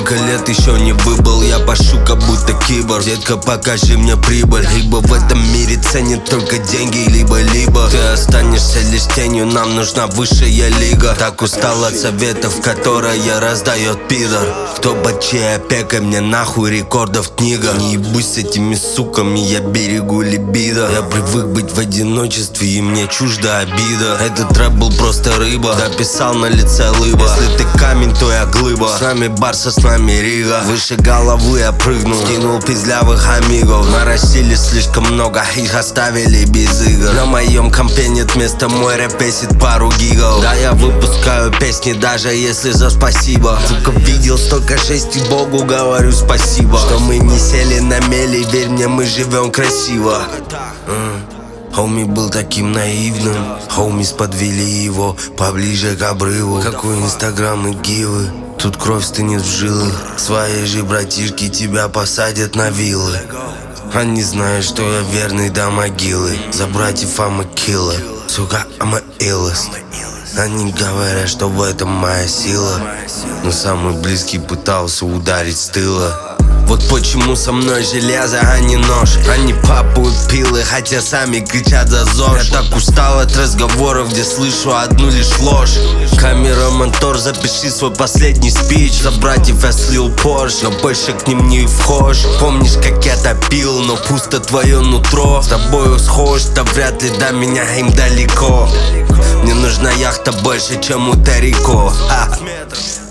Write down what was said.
Сколько лет еще не выбыл, я пашу как будто киборг. Детка, покажи мне прибыль, ибо в этом мире ценят только деньги, либо-либо. Ты останешься лишь тенью, нам нужна высшая лига. Так устал от советов, которые раздает пидор. Кто под чьей опекой, мне нахуй рекордов книга. Не ебусь с этими суками, я берегу либидо. Я привык быть в одиночестве, и мне чужда обида. Этот рэп был просто рыба, дописал на лице лыба. Если ты камень, то я глыба. С нами Барса, с нами Рига. Выше головы я прыгнул, скинул пиздлявых амигов. Нарастили слишком много, их оставили без игр. На моем компе нет места, мой рэп весит пару гигов. Да, я выпускаю песни, даже если за спасибо. Сука, видел столько жести, Богу говорю спасибо. Что мы не сели на мели, верь мне, мы живем красиво. Хоуми был таким наивным, хоумис подвели его поближе к обрыву. Какой инстаграм и гивы, тут кровь стынет в жилах. Свои же братишки тебя посадят на виллы. Они знают, что я верный до могилы. За братьев I'm a killer, сука, I'm a illest. Они говорят, что в этом моя сила, но самый близкий пытался ударить с тыла. Вот почему со мной железо, а не нож. Они папают пилы, хотя сами кричат за ЗОЖ. Я так устал от разговоров, где слышу одну лишь ложь. Камера, монтор, запиши свой последний спич. За братьев я слил Порш, но больше к ним не вхож. Помнишь, как я топил, но пусто твое нутро. С тобою схож, да вряд ли до меня им далеко. Мне нужна яхта больше, чем у Тарико.